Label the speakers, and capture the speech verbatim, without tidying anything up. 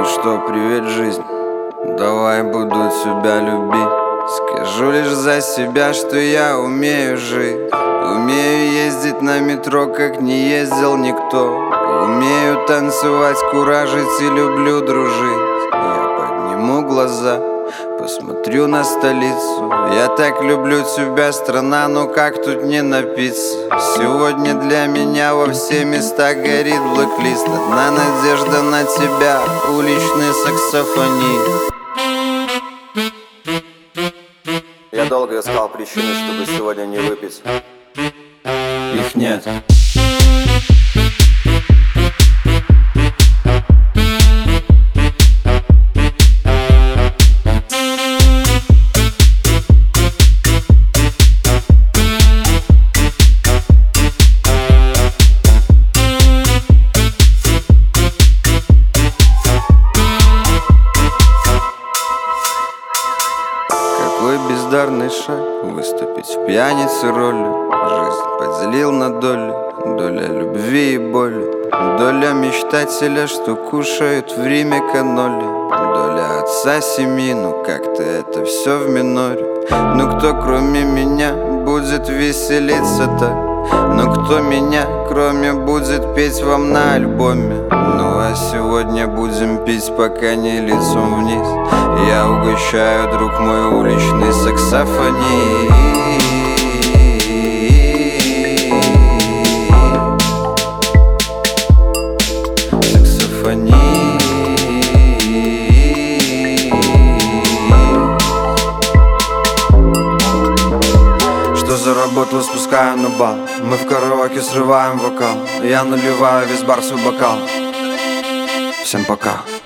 Speaker 1: что, привет, жизнь. Давай буду тебя любить. Скажу лишь за себя, что я умею жить. Умею ездить на метро, как не ездил никто. Умею танцевать, куражить и люблю дружить. Я подниму глаза, посмотрю на столицу. Я так люблю тебя, страна, но как тут не напиться? Сегодня для меня во все места горит блэк-лист. Одна надежда на тебя, уличный саксофонист.
Speaker 2: Я долго искал причины, чтобы сегодня не выпить.
Speaker 1: Их нет. Какой бездарный шаг выступить в пьянице роли. Жизнь поделил на доли, доля любви и боли. Доля мечтателя, что кушают в Риме каноли. Доля отца семьи, ну как-то это все в миноре. Ну кто кроме меня будет веселиться так? Ну кто меня кроме будет петь вам на альбоме? Ну а сегодня будем пить, пока не лицом вниз. Я угощаю, друг мой, уличный саксофонист. Саксофонист. Что заработал, спускаю на бал. Мы в караоке срываем вокал. Я наливаю весь бар свой бокал. Всем пока.